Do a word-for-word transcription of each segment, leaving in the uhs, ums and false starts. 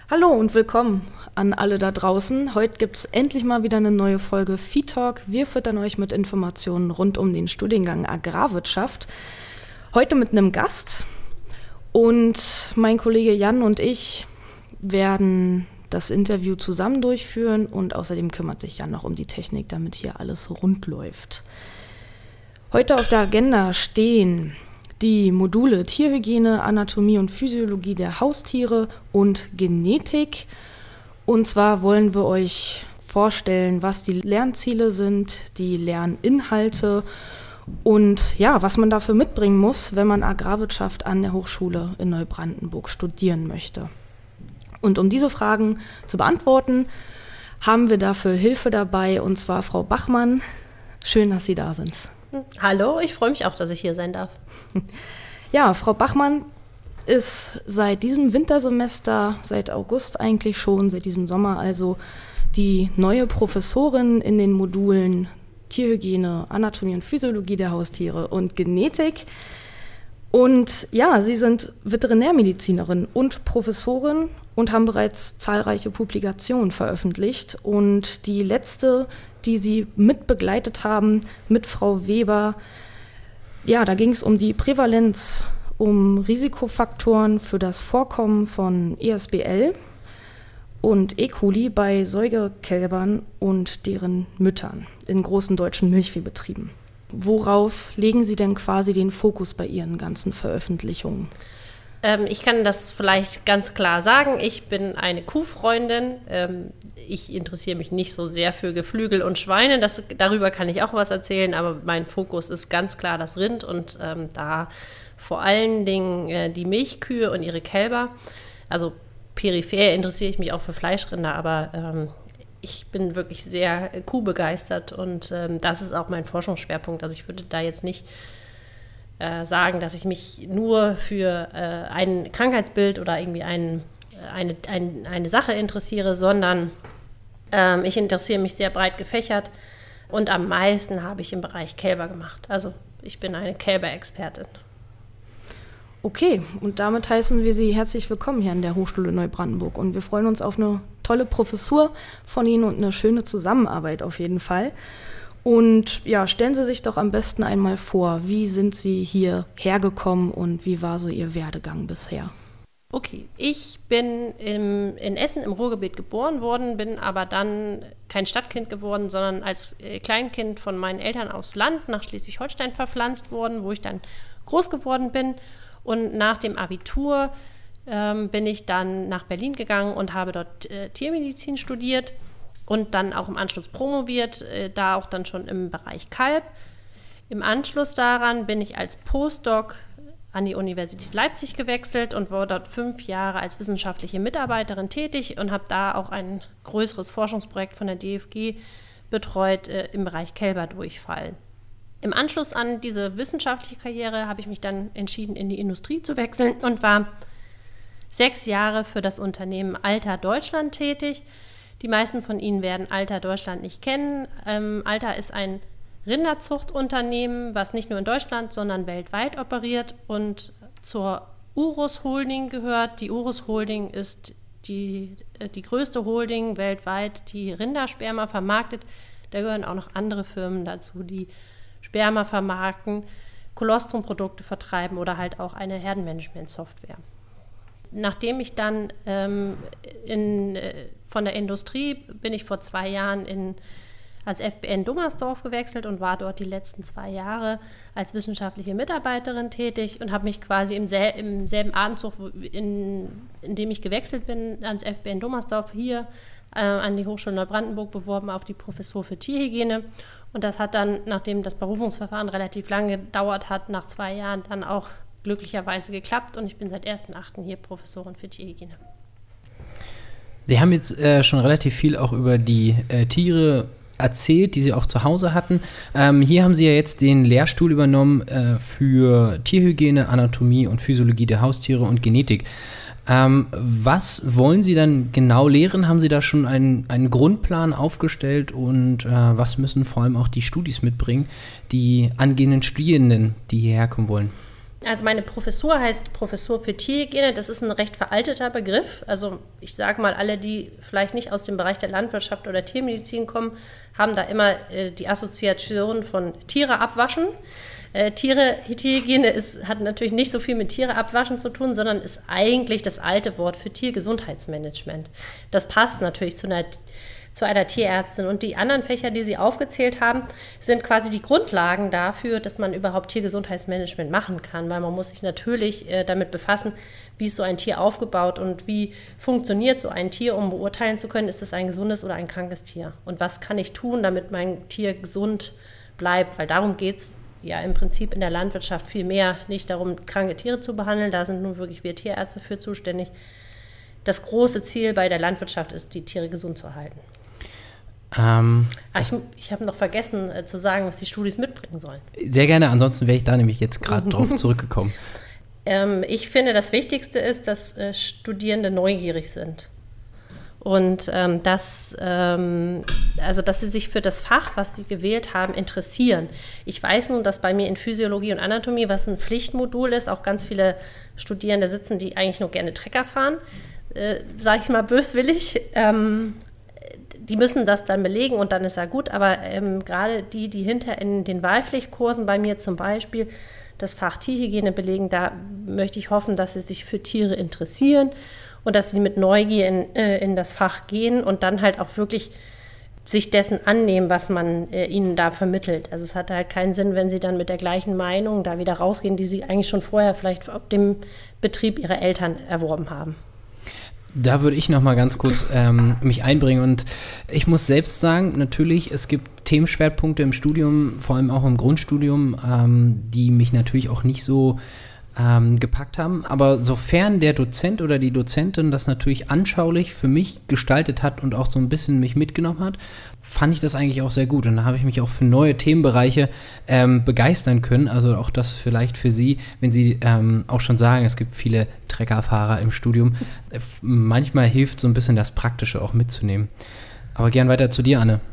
Hallo und willkommen an alle da draußen. Heute gibt es endlich mal wieder eine neue Folge Feed Talk. Wir füttern euch mit Informationen rund um den Studiengang Agrarwirtschaft. Heute mit einem Gast und mein Kollege Jan und ich werden das Interview zusammen durchführen und außerdem kümmert sich Jan noch um die Technik, damit hier alles rund läuft. Heute auf der Agenda stehen die Module Tierhygiene, Anatomie und Physiologie der Haustiere und Genetik. Und zwar wollen wir euch vorstellen, was die Lernziele sind, die Lerninhalte und ja, was man dafür mitbringen muss, wenn man Agrarwirtschaft an der Hochschule in Neubrandenburg studieren möchte. Und um diese Fragen zu beantworten, haben wir dafür Hilfe dabei, und zwar Frau Bachmann. Schön, dass Sie da sind. Hallo, ich freue mich auch, dass ich hier sein darf. Ja, Frau Bachmann ist seit diesem Wintersemester, seit August eigentlich schon, seit diesem Sommer also die neue Professorin in den Modulen Tierhygiene, Anatomie und Physiologie der Haustiere und Genetik. Und ja, Sie sind Veterinärmedizinerin und Professorin und haben bereits zahlreiche Publikationen veröffentlicht. Und die letzte, die Sie mitbegleitet haben, mit Frau Weber, ja, da ging es um die Prävalenz, um Risikofaktoren für das Vorkommen von E S B L und E. coli bei Säugekälbern und deren Müttern in großen deutschen Milchviehbetrieben. Worauf legen Sie denn quasi den Fokus bei Ihren ganzen Veröffentlichungen? Ähm, ich kann das vielleicht ganz klar sagen. Ich bin eine Kuhfreundin. Ähm, ich interessiere mich nicht so sehr für Geflügel und Schweine. Das, darüber kann ich auch was erzählen, aber mein Fokus ist ganz klar das Rind und ähm, da vor allen Dingen äh, die Milchkühe und ihre Kälber. Also peripher interessiere ich mich auch für Fleischrinder, aber ähm, ich bin wirklich sehr kuhbegeistert und ähm, das ist auch mein Forschungsschwerpunkt. Also ich würde da jetzt nicht äh, sagen, dass ich mich nur für äh, ein Krankheitsbild oder irgendwie ein, eine, ein, eine Sache interessiere, sondern ähm, ich interessiere mich sehr breit gefächert und am meisten habe ich im Bereich Kälber gemacht. Also ich bin eine Kälberexpertin. Okay, und damit heißen wir Sie herzlich willkommen hier an der Hochschule Neubrandenburg und wir freuen uns auf eine tolle Professur von Ihnen und eine schöne Zusammenarbeit auf jeden Fall. Und ja, stellen Sie sich doch am besten einmal vor, wie sind Sie hier hergekommen und wie war so Ihr Werdegang bisher? Okay, ich bin im, in Essen im Ruhrgebiet geboren worden, bin aber dann kein Stadtkind geworden, sondern als Kleinkind von meinen Eltern aufs Land nach Schleswig-Holstein verpflanzt worden, wo ich dann groß geworden bin. Und nach dem Abitur ähm, bin ich dann nach Berlin gegangen und habe dort äh, Tiermedizin studiert und dann auch im Anschluss promoviert, äh, da auch dann schon im Bereich Kalb. Im Anschluss daran bin ich als Postdoc an die Universität Leipzig gewechselt und war dort fünf Jahre als wissenschaftliche Mitarbeiterin tätig und habe da auch ein größeres Forschungsprojekt von der D F G betreut äh, im Bereich Kälberdurchfall. Im Anschluss an diese wissenschaftliche Karriere habe ich mich dann entschieden, in die Industrie zu wechseln und war sechs Jahre für das Unternehmen Alta Deutschland tätig. Die meisten von Ihnen werden Alta Deutschland nicht kennen. Ähm, Alta ist ein Rinderzuchtunternehmen, was nicht nur in Deutschland, sondern weltweit operiert und zur Urus Holding gehört. Die Urus Holding ist die, äh, die größte Holding weltweit, die Rindersperma vermarktet. Da gehören auch noch andere Firmen dazu, die Sperma vermarkten, Kolostrum-Produkte vertreiben oder halt auch eine Herdenmanagement-Software. Nachdem ich dann ähm, in, äh, von der Industrie bin ich vor zwei Jahren in, als F B N Dummersdorf gewechselt und war dort die letzten zwei Jahre als wissenschaftliche Mitarbeiterin tätig und habe mich quasi im, sel- im selben Atemzug, in, in dem ich gewechselt bin, ans F B N Dummersdorf hier äh, an die Hochschule Neubrandenburg beworben auf die Professur für Tierhygiene. Und das hat dann, nachdem das Berufungsverfahren relativ lange gedauert hat, nach zwei Jahren dann auch glücklicherweise geklappt. Und ich bin seit ersten achten hier Professorin für Tierhygiene. Sie haben jetzt äh, schon relativ viel auch über die äh, Tiere erzählt, die Sie auch zu Hause hatten. Ähm, hier haben Sie ja jetzt den Lehrstuhl übernommen äh, für Tierhygiene, Anatomie und Physiologie der Haustiere und Genetik. Ähm, was wollen Sie dann genau lehren? Haben Sie da schon einen, einen Grundplan aufgestellt und äh, was müssen vor allem auch die Studis mitbringen, die angehenden Studierenden, die hierher kommen wollen? Also meine Professur heißt Professur für Tierhygiene. Das ist ein recht veralteter Begriff. Also ich sage mal, alle, die vielleicht nicht aus dem Bereich der Landwirtschaft oder Tiermedizin kommen, haben da immer äh, die Assoziation von Tiere abwaschen. Äh, Tiere, Tierhygiene ist, hat natürlich nicht so viel mit Tiere abwaschen zu tun, sondern ist eigentlich das alte Wort für Tiergesundheitsmanagement. Das passt natürlich zu einer zu einer Tierärztin. Und die anderen Fächer, die Sie aufgezählt haben, sind quasi die Grundlagen dafür, dass man überhaupt Tiergesundheitsmanagement machen kann, weil man muss sich natürlich äh, damit befassen, wie ist so ein Tier aufgebaut und wie funktioniert so ein Tier, um beurteilen zu können, ist es ein gesundes oder ein krankes Tier. Und was kann ich tun, damit mein Tier gesund bleibt, weil darum geht es ja im Prinzip in der Landwirtschaft viel mehr, nicht darum, kranke Tiere zu behandeln, da sind nun wirklich wir Tierärzte für zuständig. Das große Ziel bei der Landwirtschaft ist, die Tiere gesund zu halten. Ähm, Ach, ich ich habe noch vergessen äh, zu sagen, was die Studis mitbringen sollen. Sehr gerne, ansonsten wäre ich da nämlich jetzt gerade drauf zurückgekommen. Ähm, ich finde, das Wichtigste ist, dass äh, Studierende neugierig sind. Und ähm, dass, ähm, also, dass sie sich für das Fach, was sie gewählt haben, interessieren. Ich weiß nun, dass bei mir in Physiologie und Anatomie, was ein Pflichtmodul ist, auch ganz viele Studierende sitzen, die eigentlich nur gerne Trecker fahren, äh, sage ich mal böswillig. Ähm, Die müssen das dann belegen und dann ist ja gut, aber ähm, gerade die, die hinter in den Wahlpflichtkursen bei mir zum Beispiel das Fach Tierhygiene belegen, da möchte ich hoffen, dass sie sich für Tiere interessieren und dass sie mit Neugier in, äh, in das Fach gehen und dann halt auch wirklich sich dessen annehmen, was man äh, ihnen da vermittelt. Also es hat halt keinen Sinn, wenn sie dann mit der gleichen Meinung da wieder rausgehen, die sie eigentlich schon vorher vielleicht auf dem Betrieb ihrer Eltern erworben haben. Da würde ich noch mal ganz kurz ähm, mich einbringen und ich muss selbst sagen, natürlich, es gibt Themenschwerpunkte im Studium, vor allem auch im Grundstudium, ähm, die mich natürlich auch nicht so ähm, gepackt haben, aber sofern der Dozent oder die Dozentin das natürlich anschaulich für mich gestaltet hat und auch so ein bisschen mich mitgenommen hat, fand ich das eigentlich auch sehr gut und da habe ich mich auch für neue Themenbereiche ähm, begeistern können, also auch das vielleicht für Sie, wenn Sie ähm, auch schon sagen, es gibt viele Treckerfahrer im Studium, äh, manchmal hilft so ein bisschen das Praktische auch mitzunehmen. Aber gern weiter zu dir, Anne.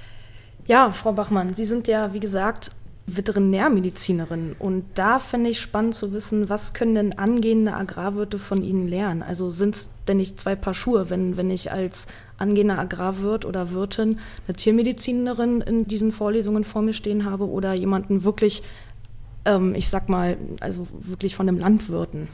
Ja, Frau Bachmann, Sie sind ja, wie gesagt, Veterinärmedizinerin und da fände ich spannend zu wissen, was können denn angehende Agrarwirte von Ihnen lernen? Also sind es denn nicht zwei Paar Schuhe, wenn, wenn ich als angehender Agrarwirt oder Wirtin eine Tiermedizinerin in diesen Vorlesungen vor mir stehen habe oder jemanden wirklich, ähm, ich sag mal, also wirklich von einem Landwirten?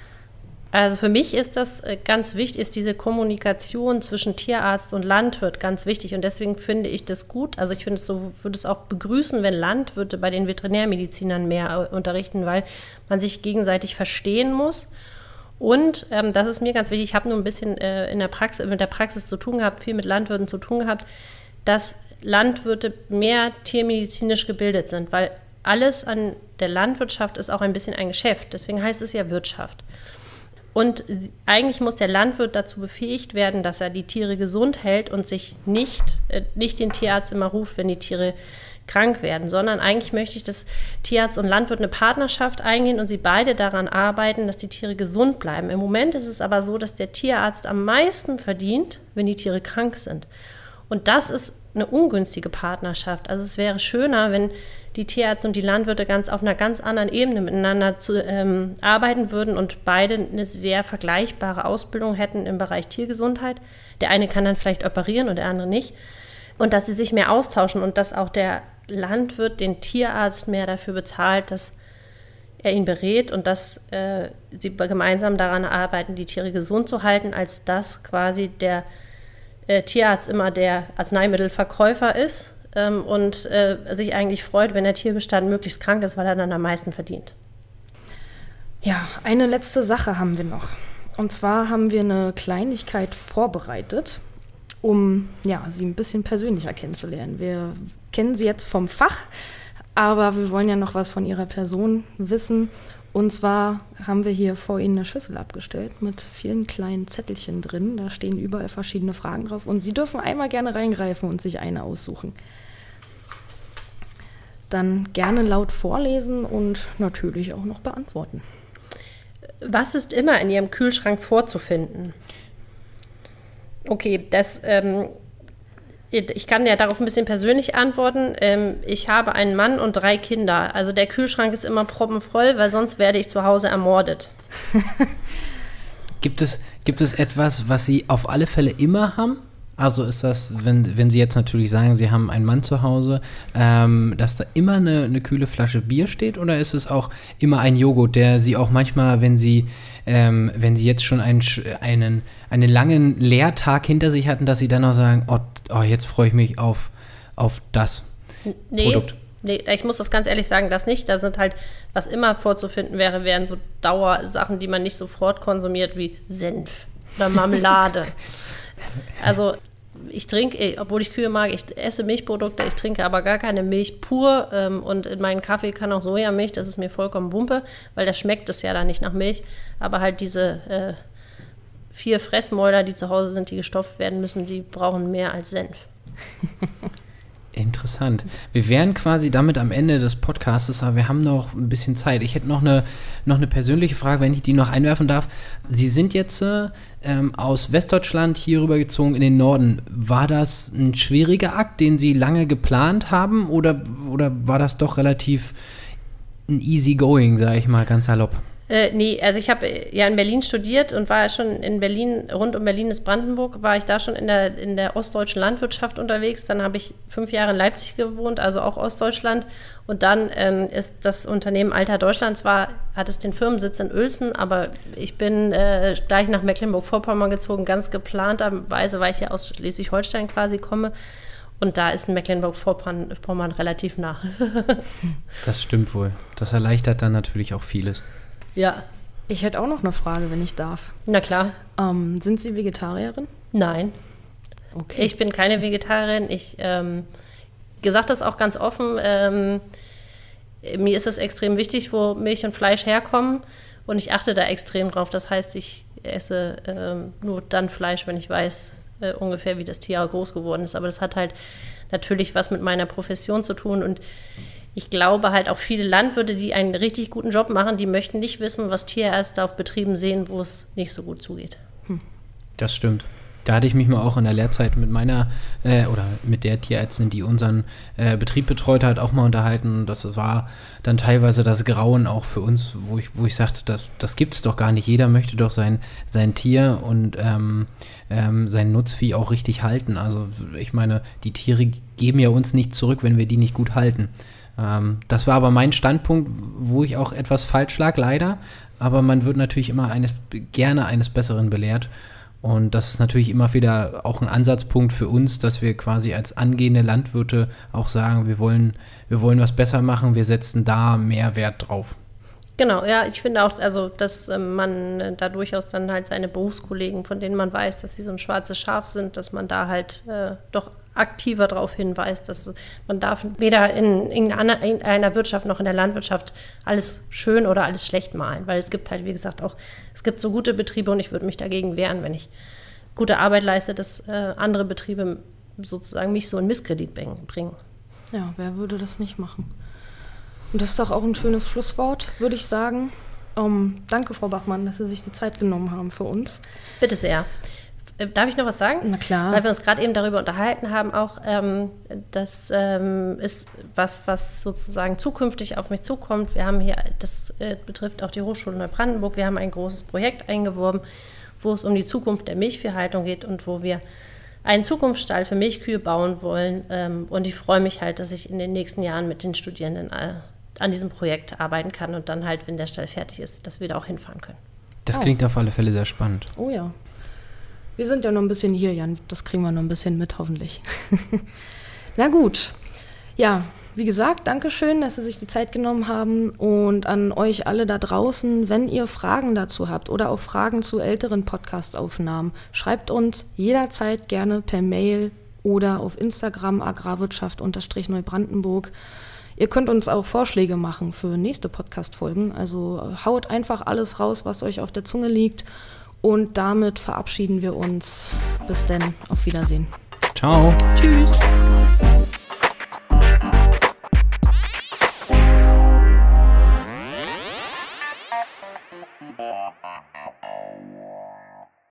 Also für mich ist das ganz wichtig, ist diese Kommunikation zwischen Tierarzt und Landwirt ganz wichtig und deswegen finde ich das gut. Also ich finde es so, würde es auch begrüßen, wenn Landwirte bei den Veterinärmedizinern mehr unterrichten, weil man sich gegenseitig verstehen muss. Und ähm, das ist mir ganz wichtig, ich habe nur ein bisschen äh, in der Praxis, mit der Praxis zu tun gehabt, viel mit Landwirten zu tun gehabt, dass Landwirte mehr tiermedizinisch gebildet sind, weil alles an der Landwirtschaft ist auch ein bisschen ein Geschäft, deswegen heißt es ja Wirtschaft. Und eigentlich muss der Landwirt dazu befähigt werden, dass er die Tiere gesund hält und sich nicht, äh, nicht den Tierarzt immer ruft, wenn die Tiere krank werden, sondern eigentlich möchte ich, dass Tierarzt und Landwirt eine Partnerschaft eingehen und sie beide daran arbeiten, dass die Tiere gesund bleiben. Im Moment ist es aber so, dass der Tierarzt am meisten verdient, wenn die Tiere krank sind. Und das ist eine ungünstige Partnerschaft. Also es wäre schöner, wenn die Tierärzte und die Landwirte ganz auf einer ganz anderen Ebene miteinander zu, ähm, arbeiten würden und beide eine sehr vergleichbare Ausbildung hätten im Bereich Tiergesundheit. Der eine kann dann vielleicht operieren und der andere nicht. Und dass sie sich mehr austauschen und dass auch der Landwirt den Tierarzt mehr dafür bezahlt, dass er ihn berät und dass äh, sie gemeinsam daran arbeiten, die Tiere gesund zu halten, als dass quasi der äh, Tierarzt immer der Arzneimittelverkäufer ist ähm, und äh, sich eigentlich freut, wenn der Tierbestand möglichst krank ist, weil er dann am meisten verdient. Ja, eine letzte Sache haben wir noch. Und zwar haben wir eine Kleinigkeit vorbereitet, um ja, Sie ein bisschen persönlicher kennenzulernen. Wir kennen Sie jetzt vom Fach, aber wir wollen ja noch was von Ihrer Person wissen. Und zwar haben wir hier vor Ihnen eine Schüssel abgestellt mit vielen kleinen Zettelchen drin. Da stehen überall verschiedene Fragen drauf. Und Sie dürfen einmal gerne reingreifen und sich eine aussuchen. Dann gerne laut vorlesen und natürlich auch noch beantworten. Was ist immer in Ihrem Kühlschrank vorzufinden? Okay, das ähm, Ich kann ja darauf ein bisschen persönlich antworten. Ich habe einen Mann und drei Kinder. Also der Kühlschrank ist immer proppenvoll, weil sonst werde ich zu Hause ermordet. Gibt es, gibt es etwas, was Sie auf alle Fälle immer haben? Also ist das, wenn, wenn Sie jetzt natürlich sagen, Sie haben einen Mann zu Hause, ähm, dass da immer eine, eine kühle Flasche Bier steht, oder ist es auch immer ein Joghurt, der Sie auch manchmal, wenn Sie, ähm, wenn Sie jetzt schon einen, einen, einen langen Lehrtag hinter sich hatten, dass Sie dann auch sagen, oh, oh jetzt freue ich mich auf, auf das nee, Produkt? Nee, ich muss das ganz ehrlich sagen, das nicht. Da sind halt, was immer vorzufinden wäre, wären so Dauersachen, die man nicht sofort konsumiert, wie Senf oder Marmelade. Also ich trinke, obwohl ich Kühe mag, ich esse Milchprodukte, ich trinke aber gar keine Milch pur ähm, und in meinen Kaffee kann auch Sojamilch, das ist mir vollkommen Wumpe, weil das schmeckt es ja dann nicht nach Milch, aber halt diese äh, vier Fressmäuler, die zu Hause sind, die gestopft werden müssen, die brauchen mehr als Senf. Interessant. Wir wären quasi damit am Ende des Podcasts, aber wir haben noch ein bisschen Zeit. Ich hätte noch eine, noch eine persönliche Frage, wenn ich die noch einwerfen darf. Sie sind jetzt ähm, aus Westdeutschland hier rübergezogen in den Norden. War das ein schwieriger Akt, den Sie lange geplant haben, oder, oder war das doch relativ ein easy going, sage ich mal ganz salopp? Äh, nee, also ich habe ja in Berlin studiert und war schon in Berlin, rund um Berlin ist Brandenburg, war ich da schon in der, in der ostdeutschen Landwirtschaft unterwegs. Dann habe ich fünf Jahre in Leipzig gewohnt, also auch Ostdeutschland. Und dann ähm, ist das Unternehmen Alter Deutschlands, war, hat es den Firmensitz in Uelzen, aber ich bin äh, gleich nach Mecklenburg-Vorpommern gezogen, ganz geplanterweise, weil ich ja aus Schleswig-Holstein quasi komme. Und da ist Mecklenburg-Vorpommern relativ nah. Das stimmt wohl. Das erleichtert dann natürlich auch vieles. Ja. Ich hätte auch noch eine Frage, wenn ich darf. Na klar. Ähm, sind Sie Vegetarierin? Nein. Okay. Ich bin keine Vegetarierin. Ich ähm, gesagt das auch ganz offen. Ähm, mir ist es extrem wichtig, wo Milch und Fleisch herkommen. Und ich achte da extrem drauf. Das heißt, ich esse ähm, nur dann Fleisch, wenn ich weiß äh, ungefähr, wie das Tier groß geworden ist. Aber das hat halt natürlich was mit meiner Profession zu tun. Und ich glaube halt auch viele Landwirte, die einen richtig guten Job machen, die möchten nicht wissen, was Tierärzte auf Betrieben sehen, wo es nicht so gut zugeht. Hm. Das stimmt. Da hatte ich mich mal auch in der Lehrzeit mit meiner äh, oder mit der Tierärztin, die unseren äh, Betrieb betreut hat, auch mal unterhalten. Das war dann teilweise das Grauen auch für uns, wo ich, wo ich sagte, das, das gibt es doch gar nicht. Jeder möchte doch sein, sein Tier und ähm, ähm, sein Nutzvieh auch richtig halten. Also ich meine, die Tiere geben ja uns nichts zurück, wenn wir die nicht gut halten. Ähm, das war aber mein Standpunkt, wo ich auch etwas falsch lag, leider. Aber man wird natürlich immer eines, gerne eines Besseren belehrt. Und das ist natürlich immer wieder auch ein Ansatzpunkt für uns, dass wir quasi als angehende Landwirte auch sagen, wir wollen, wir wollen was besser machen, wir setzen da mehr Wert drauf. Genau, ja, ich finde auch, also, dass äh, man da durchaus dann halt seine Berufskollegen, von denen man weiß, dass sie so ein schwarzes Schaf sind, dass man da halt äh, doch aktiver darauf hinweist, dass man darf weder in, in, einer, in einer Wirtschaft noch in der Landwirtschaft alles schön oder alles schlecht malen, weil es gibt halt, wie gesagt, auch, es gibt so gute Betriebe und ich würde mich dagegen wehren, wenn ich gute Arbeit leiste, dass äh, andere Betriebe sozusagen mich so in Misskredit bringen. Ja, wer würde das nicht machen? Und das ist doch auch ein schönes Schlusswort, würde ich sagen. Um, danke, Frau Bachmann, dass Sie sich die Zeit genommen haben für uns. Bitte sehr. Darf ich noch was sagen? Na klar. Weil wir uns gerade eben darüber unterhalten haben, auch ähm, das ähm, ist was, was sozusagen zukünftig auf mich zukommt. Wir haben hier, das äh, betrifft auch die Hochschule Neubrandenburg, wir haben ein großes Projekt eingeworben, wo es um die Zukunft der Milchviehhaltung geht und wo wir einen Zukunftsstall für Milchkühe bauen wollen. Ähm, und ich freue mich halt, dass ich in den nächsten Jahren mit den Studierenden äh, an diesem Projekt arbeiten kann und dann halt, wenn der Stall fertig ist, dass wir da auch hinfahren können. Das klingt oh. auf alle Fälle sehr spannend. Oh ja. Wir sind ja noch ein bisschen hier, Jan. Das kriegen wir noch ein bisschen mit, hoffentlich. Na gut. Ja, wie gesagt, Dankeschön, dass Sie sich die Zeit genommen haben. Und an euch alle da draußen, wenn ihr Fragen dazu habt oder auch Fragen zu älteren Podcast-Aufnahmen, schreibt uns jederzeit gerne per Mail oder auf Instagram agrarwirtschaft-neubrandenburg. Ihr könnt uns auch Vorschläge machen für nächste Podcast-Folgen. Also haut einfach alles raus, was euch auf der Zunge liegt. Und damit verabschieden wir uns. Bis denn, auf Wiedersehen. Ciao. Tschüss.